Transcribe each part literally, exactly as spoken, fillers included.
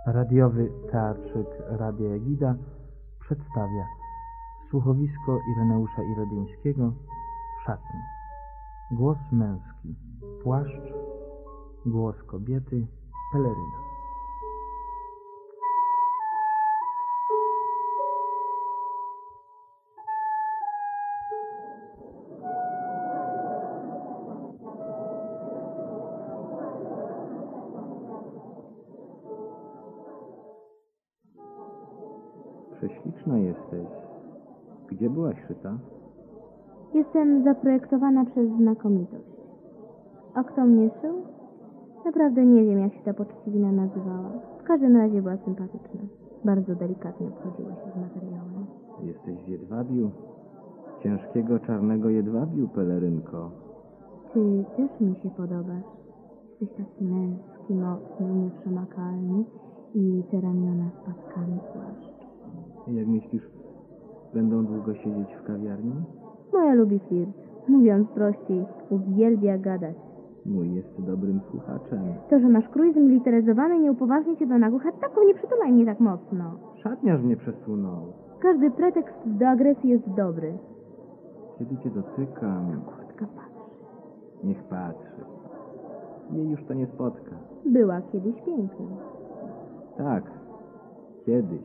Radiowy teatrzyk Radia Egida przedstawia słuchowisko Ireneusza Iredyńskiego Szatni. Głos męski płaszcz, głos kobiety peleryna. Prześliczna jesteś. Gdzie byłaś szyta? Jestem zaprojektowana przez znakomitość. A kto mnie szył? Naprawdę nie wiem, jak się ta poczciwina nazywała. W każdym razie była sympatyczna. Bardzo delikatnie obchodziła się z materiałem. Jesteś z jedwabiu. Ciężkiego, czarnego jedwabiu, pelerynko. Ty też mi się podobasz. Jesteś taki męski, mocny, nieprzemakalny i te ramiona z paskami płaszcz. Jak myślisz, będą długo siedzieć w kawiarni? Moja lubi flirt. Mówiąc prościej, uwielbia gadać. Mój jest dobrym słuchaczem. To, że masz krój zmilitaryzowany, nie upoważni cię do nagłych ataków, nie przytulaj mnie tak mocno. Szatniarz mnie przesunął. Każdy pretekst do agresji jest dobry. Kiedy cię dotykam... Kurtka patrzy. Niech patrzy. Jej już to nie spotka. Była kiedyś piękna. Tak, kiedyś.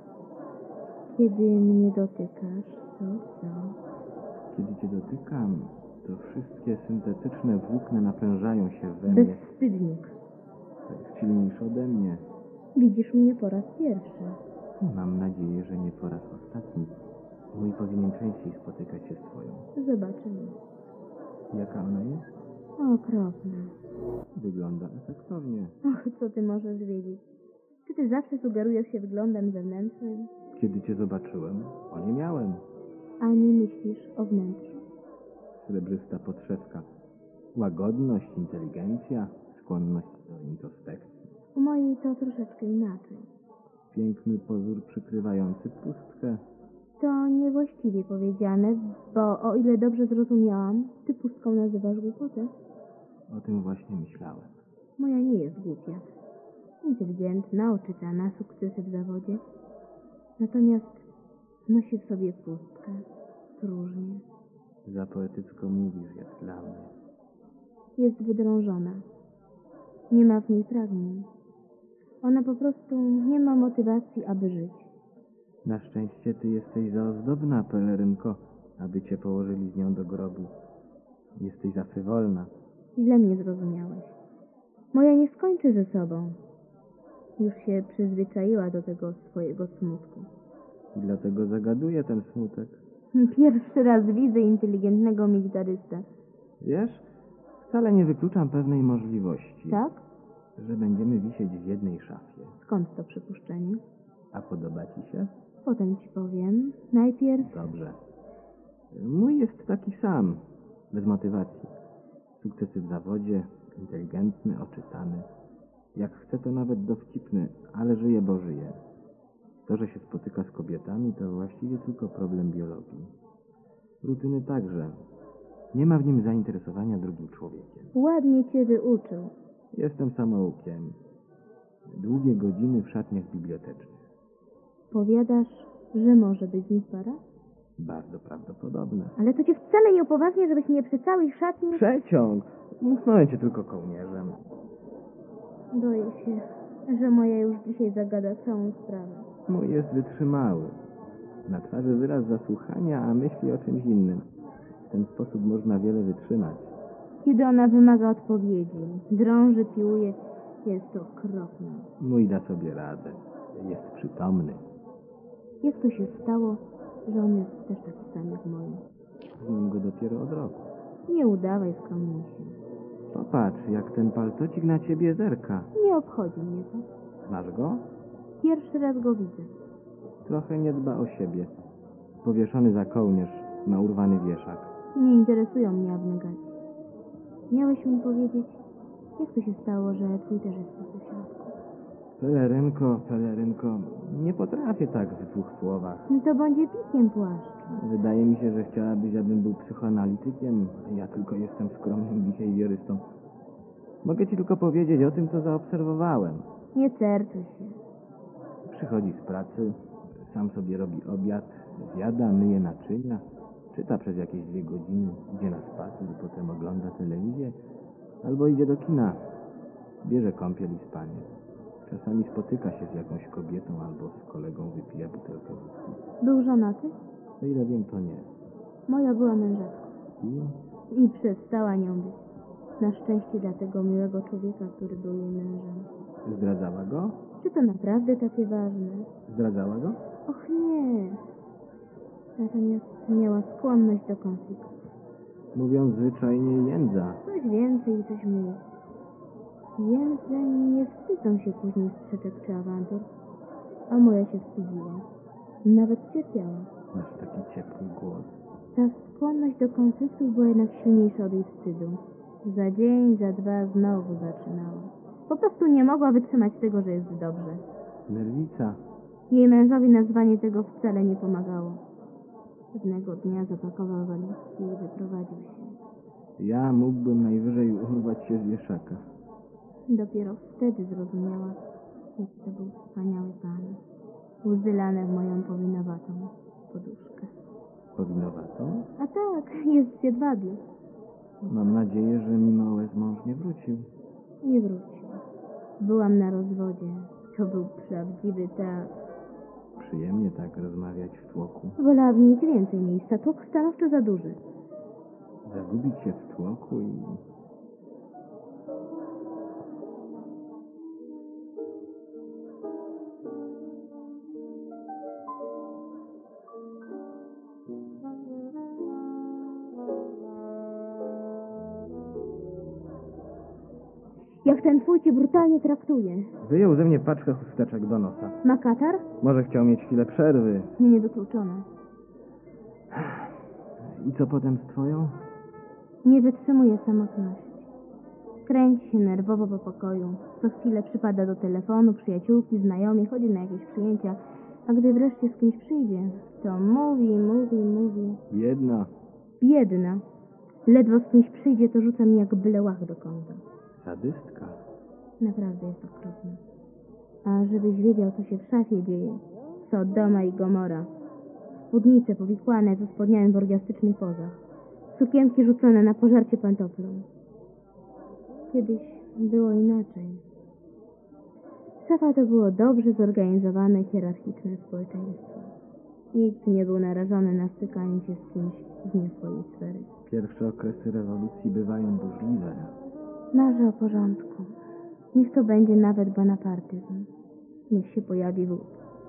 Kiedy mnie dotykasz, to co? Kiedy cię dotykam, to wszystkie syntetyczne włókna naprężają się we mnie. Bezwstydnik. To jest silniejsze ode mnie. Widzisz mnie po raz pierwszy. Mam nadzieję, że nie po raz ostatni. Mój powinien częściej spotykać się z twoją. Zobaczymy. Jaka ona jest? Okropna. Wygląda efektownie. Och, co ty możesz wiedzieć? Czy ty zawsze sugerujesz się wyglądem zewnętrznym? Kiedy cię zobaczyłem, o nie miałem. A nie myślisz o wnętrzu? Srebrzysta podszewka. Łagodność, inteligencja, skłonność do introspekcji. U mojej to troszeczkę inaczej. Piękny pozór przykrywający pustkę. To niewłaściwie powiedziane, bo o ile dobrze zrozumiałam, ty pustką nazywasz głupotę. O tym właśnie myślałem. Moja nie jest głupia. Inteligentna, oczytana, sukcesy w zawodzie. Natomiast nosi w sobie pustkę. Próżnię. Za poetycko mówisz, jak dla mnie. Jest wydrążona. Nie ma w niej pragnień. Ona po prostu nie ma motywacji, aby żyć. Na szczęście ty jesteś za ozdobna, pelerynko, aby cię położyli z nią do grobu. Jesteś za frywolna. Źle mnie zrozumiałeś. Moja nie skończy ze sobą. Już się przyzwyczaiła do tego swojego smutku. I dlatego zagaduje ten smutek. Pierwszy raz widzę inteligentnego militarystę. Wiesz, wcale nie wykluczam pewnej możliwości. Tak? Że będziemy wisieć w jednej szafie. Skąd to przypuszczenie? A podoba ci się? Potem ci powiem. Najpierw... Dobrze. Mój jest taki sam, bez motywacji. Sukcesy w zawodzie, inteligentny, oczytany. Jak chce, to nawet dowcipny, ale żyje, bo żyje. To, że się spotyka z kobietami, to właściwie tylko problem biologii. Rutyny także. Nie ma w nim zainteresowania drugim człowiekiem. Ładnie cię wyuczył. Jestem samoukiem. Długie godziny w szatniach bibliotecznych. Powiadasz, że może być z nich para? Bardzo prawdopodobne. Ale to cię wcale nie upoważnia, żebyś mnie przy całej szatni... Przeciąg! Musnąłem cię tylko kołnierzem. Boję się, że moja już dzisiaj zagada całą sprawę. Mój jest wytrzymały. Na twarzy wyraz zasłuchania, a myśli o czymś innym. W ten sposób można wiele wytrzymać. Kiedy ona wymaga odpowiedzi, drąży, piłuje, jest to okropne. Mój da sobie radę. Jest przytomny. Jak to się stało, że on jest też taki sam jak moje? Znam go dopiero od roku. Nie udawaj skromniejszy. Popatrz, jak ten paltocik na ciebie zerka. Nie obchodzi mnie to. Znasz go? Pierwszy raz go widzę. Trochę nie dba o siebie. Powieszony za kołnierz, ma urwany wieszak. Nie interesują mnie abnegacji. Miałeś mi powiedzieć, jak to się stało, że twój też jest po sąsiadku. Pelerynko, pelerynko, nie potrafię tak w dwóch słowach. No to będzie pikiem płaszcz. Wydaje mi się, że chciałabyś, abym był psychoanalitykiem, a ja tylko jestem skromnym bihewiorystą. Mogę ci tylko powiedzieć o tym, co zaobserwowałem. Nie certuj się. Przychodzi z pracy, sam sobie robi obiad, zjada, myje naczynia, czyta przez jakieś dwie godziny, idzie na spacer, potem ogląda telewizję albo idzie do kina, bierze kąpiel i spanie. Czasami spotyka się z jakąś kobietą albo z kolegą, wypija butelkę wódki. Był żonaty? O ile wiem, to nie. Moja była mężatką. I I przestała nią być. Na szczęście dla tego miłego człowieka, który był jej mężem. zdradzała go? Czy to naprawdę takie ważne? Zdradzała go? Och nie. Natomiast miała skłonność do konfliktu. Mówiąc zwyczajnie, jędza. Coś więcej i coś mniej. Jędze nie wstydzą się później sprzeczek czy awantur, a moja się wstydziła. Nawet cierpiała. Masz taki ciepły głos. Ta skłonność do konfliktów była jednak silniejsza od jej wstydu. Za dzień, za dwa znowu zaczynała. Po prostu nie mogła wytrzymać tego, że jest dobrze. Nerwica. Jej mężowi nazwanie tego wcale nie pomagało. Pewnego dnia zapakował walizki i wyprowadził się. Ja mógłbym najwyżej urwać się z wieszaka. Dopiero wtedy zrozumiała, jaki to był wspaniały pan. Łzy lane w moją powinowatą poduszkę. Powinowatą? A tak, jest w jedwabiu. Mam nadzieję, że mimo łez mąż nie wrócił. Nie wrócił. Byłam na rozwodzie. To był prawdziwy teatr. Przyjemnie tak rozmawiać w tłoku. Wolałabym mieć więcej miejsca. Tłok stanowczo za duży. Zagubić się w tłoku i... Jak ten twój cię brutalnie traktuje. Wyjął ze mnie paczkę chusteczek do nosa. Ma katar? Może chciał mieć chwilę przerwy. Niewykluczone. I co potem z twoją? Nie wytrzymuje samotności. Kręci się nerwowo po pokoju. Co chwilę przypada do telefonu, przyjaciółki, znajomi, chodzi na jakieś przyjęcia. A gdy wreszcie z kimś przyjdzie, to mówi, mówi, mówi. Jedna. Biedna. Ledwo z kimś przyjdzie, to rzuca mi jak byle łach do kąta. Sadystka. Naprawdę jest okropne. A żebyś wiedział, co się w szafie dzieje. Sodoma i Gomora. Spódnice powikłane ze spodniami w orgiastycznych pozach. Sukienki rzucone na pożarcie pantoflą. Kiedyś było inaczej. Szafa to było dobrze zorganizowane, hierarchiczne społeczeństwo. Nikt nie był narażony na stykanie się z kimś z nie swojej sfery. Pierwsze okresy rewolucji bywają burzliwe. Marzę o porządku. Niech to będzie nawet bonapartyzm. Niech się pojawi wód.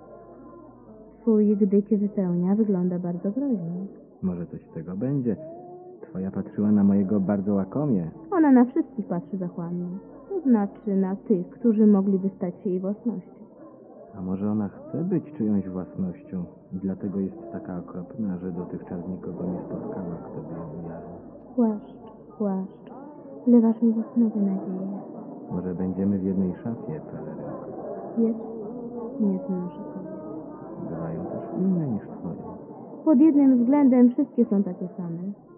Twój, gdy cię wypełnia, wygląda bardzo groźnie. Może coś z tego będzie. Twoja patrzyła na mojego bardzo łakomie. Ona na wszystkich patrzy zachłannie. To znaczy na tych, którzy mogliby stać się jej własnością. A może ona chce być czyjąś własnością i dlatego jest taka okropna, że dotychczas nikogo nie spotkała, kto by ją ujawnił. Płaszcz, płaszcz. Wlewasz mi w osnowy nadzieję. Może będziemy w jednej szafie, pelerynko. Wiesz, nie znoszę kobiet. Bywają też inne niż twoje. Pod jednym względem wszystkie są takie same.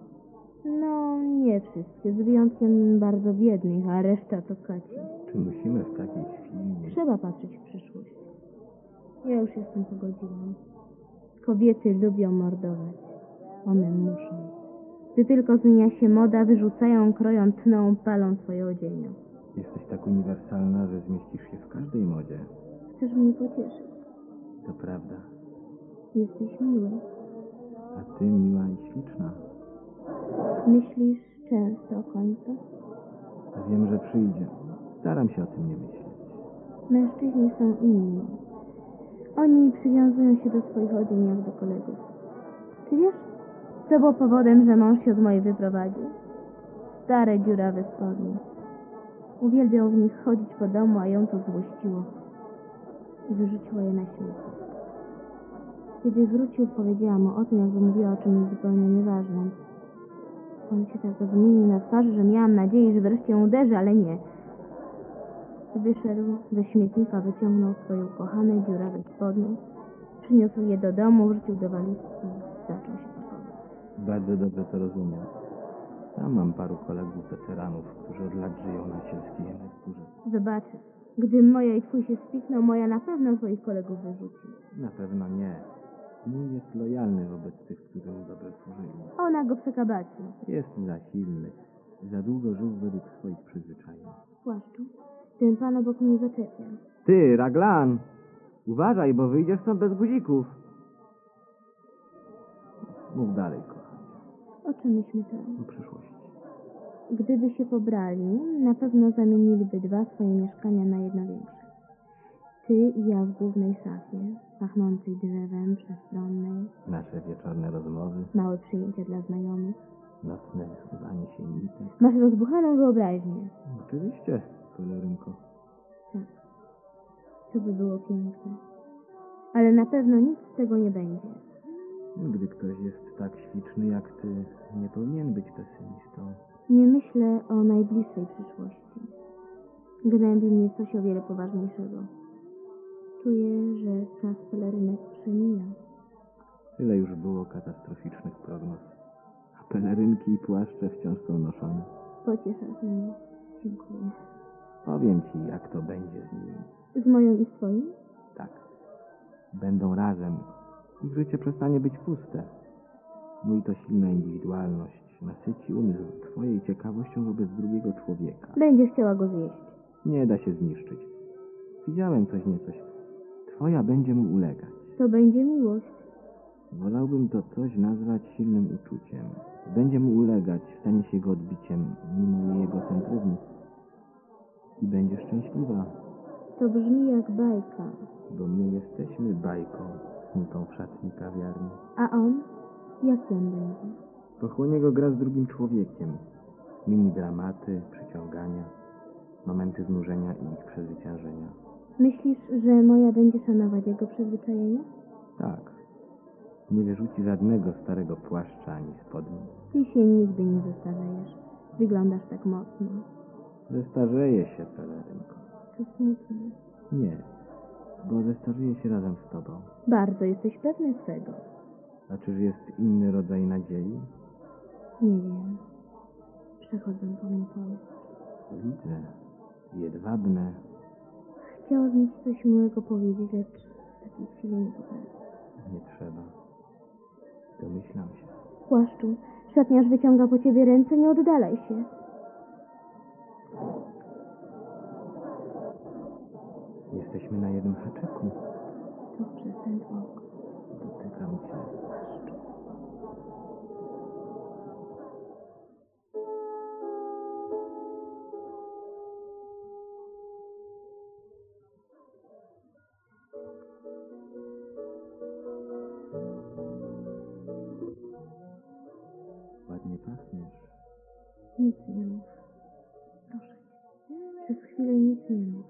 No, nie wszystkie, z wyjątkiem bardzo biednych, a reszta to kaci. Czy musimy w takiej chwili... Trzeba patrzeć w przyszłość. Ja już jestem pogodziłam. Kobiety lubią mordować. One muszą. Gdy tylko zmienia się moda, wyrzucają, kroją, tną, palą swoje odzienia. Jesteś tak uniwersalna, że zmieścisz się w każdej modzie. Chcesz mnie pocieszyć? To prawda. Jesteś miły. A ty miła i śliczna. Myślisz często o końcu? Wiem, że przyjdzie. Staram się o tym nie myśleć. Mężczyźni są inni. Oni przywiązują się do swoich odzień jak do kolegów. Czy wiesz, co było powodem, że mąż się od mojej wyprowadził? Stare, dziurawe spodnie. Uwielbiał w nich chodzić po domu, a ją to złościło. I wyrzuciła je na śmietnik. Kiedy wrócił, powiedziała mu o tym, jakby mówiła o czymś zupełnie nieważnym. On się tak zmienił na twarzy, że miałam nadzieję, że wreszcie ją uderzy, ale nie. Wyszedł ze śmietnika, wyciągnął swoje ukochane dziurawe spodnie, przyniósł je do domu, wrzucił do walizki i zaczął się pakować. Bardzo dobrze to rozumiem. Sam mam paru kolegów weteranów, którzy od lat żyją na sielskiej emeryturze. Zobaczysz, Gdy moja i twój się spikną, moja na pewno swoich kolegów wyrzuci. Na pewno nie. Mój jest lojalny wobec tych, którzy mu dobrze służyli. Ona go przekabaci. Jest za silny. Za długo żył według swoich przyzwyczajeń. Płaszczu, ten pan obok mnie zaczepia. Ty, Raglan! Uważaj, bo wyjdziesz stąd bez guzików. Mów dalej, kochanie. O czym myśmy to? O przyszłości. Gdyby się pobrali, na pewno zamieniliby dwa swoje mieszkania na jedno większe. Ty i ja w głównej szafie, pachnącej drzewem, przestronnej, Nasze wieczorne rozmowy, małe przyjęcia dla znajomych. nocne wysuwanie się nitek. Masz rozbuchaną wyobraźnię. Oczywiście, pelerynko. Tak, to by było piękne. Ale na pewno nic z tego nie będzie. Gdy ktoś jest tak śliczny jak ty, nie powinien być pesymistą. Nie myślę o najbliższej przyszłości. Gnębi mnie coś o wiele poważniejszego. Czuję, że czas pelerynek przemija. Tyle już było katastroficznych prognoz. A pelerynki i płaszcze wciąż są noszone. Pocieszasz mnie. Dziękuję. Powiem ci, jak to będzie z nimi. Z moją i z twoim? Tak. Będą razem. Ich życie przestanie być puste. Mój to silna indywidualność nasyci umysł twojej ciekawością wobec drugiego człowieka. Będziesz chciała go zjeść. Nie da się zniszczyć. Widziałem coś niecoś. Twoja będzie mu ulegać. To będzie miłość. Wolałbym to coś nazwać silnym uczuciem. Będzie mu ulegać, stanie się jego odbiciem, mimo jej egocentryzmu. I będzie szczęśliwa, To brzmi jak bajka. bo my jesteśmy bajką snutą w szatni kawiarni. A on? Jaki on będzie? Pochłonie go gra z drugim człowiekiem. Mini dramaty, przyciągania, momenty znużenia i ich przezwyciężenia. Myślisz, że moja będzie szanować jego przyzwyczajenia? Tak. Nie wyrzuci żadnego starego płaszcza ani spodni. Ty się nigdy nie zestarzejesz. Wyglądasz tak mocno. Zestarzeje się, pelerynko. To smutne. Nie, bo zestarzeje się razem z tobą. Bardzo jesteś pewny swego. A czyż jest inny rodzaj nadziei? Nie wiem. Przechodzą po mnie połyski. Widzę. Jedwabne. Chciałabym ci coś miłego powiedzieć, lecz w takiej chwili nie potrafię. Nie trzeba. Domyślam się. Płaszczu, szatniarz wyciąga po ciebie ręce, nie oddalaj się. Jesteśmy na jednym haczyku. To przez ten bok. Dotykam cię. Płaszczu. Ładnie pachniesz. Nic nie mów. Proszę cię. Przez chwilę nic nie mów.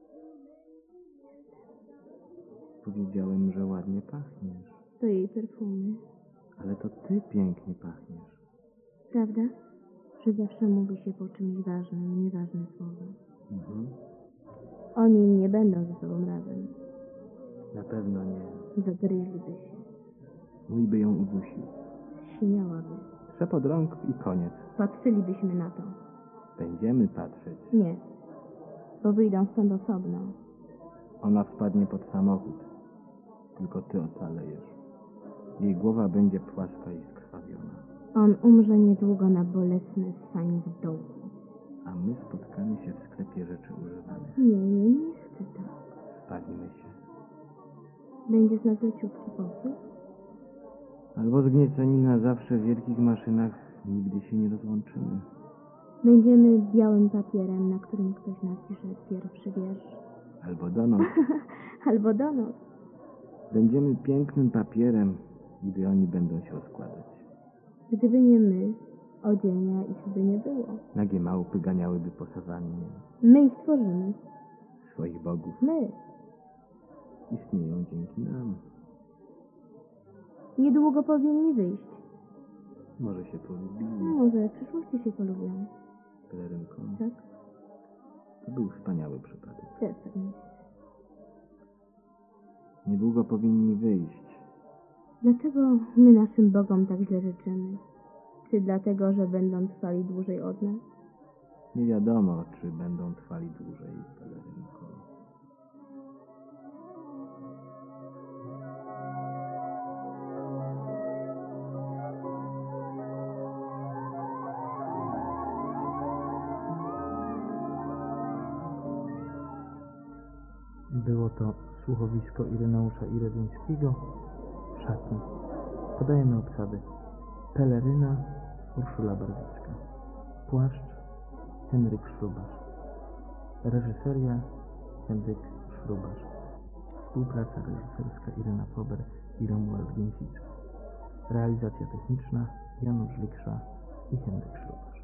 Powiedziałem, że ładnie pachniesz. To jej perfumy. Ale to ty pięknie pachniesz. Prawda? Że zawsze mówi się po czymś ważnym, nieważne słowa. Mhm. Oni nie będą ze sobą razem. Na pewno nie. Zagryźliby się. Mój by ją udusił. Śmiałaby. Trzepot rąk i koniec. Patrzylibyśmy na to. Będziemy patrzeć. Nie. Bo wyjdą stąd osobno. Ona wpadnie pod samochód. Tylko ty ocalejesz. Jej głowa będzie płaska i skrwawiona. On umrze niedługo na bolesne ssanie w dołku. A my spotkamy się w sklepie rzeczy używanych. Nie, nie, nie chcę tak. Spalimy się. Będzie z nas leciutki powód? Albo zgnieceni na zawsze w wielkich maszynach nigdy się nie rozłączymy. Będziemy białym papierem, na którym ktoś napisze pierwszy wiersz. Albo donos. Albo donos. Będziemy pięknym papierem, gdy oni będą się rozkładać. Gdyby nie my, odzienia ich by nie było. Nagie małpy ganiałyby po sawannie. My ich tworzymy. Swoich bogów. My. Istnieją dzięki nam. Niedługo powinni wyjść. Może się polubili. Może w przyszłości się polubią. Pelerynko. Tak? To był wspaniały przypadek. Przestań. Niedługo powinni wyjść. Dlaczego my naszym bogom tak źle życzymy? Czy dlatego, że będą trwali dłużej od nas? Nie wiadomo, czy będą trwali dłużej, pelerynko. Oto słuchowisko Ireneusza Iredyńskiego w szatni. Podajemy obsady. Peleryna Urszula Barwicka. Płaszcz Henryk Szrubasz. Reżyseria Henryk Szrubasz. Współpraca reżyserska Irena Fober i Romuald Gęsicki. Realizacja techniczna Janusz Liksza i Henryk Szrubasz.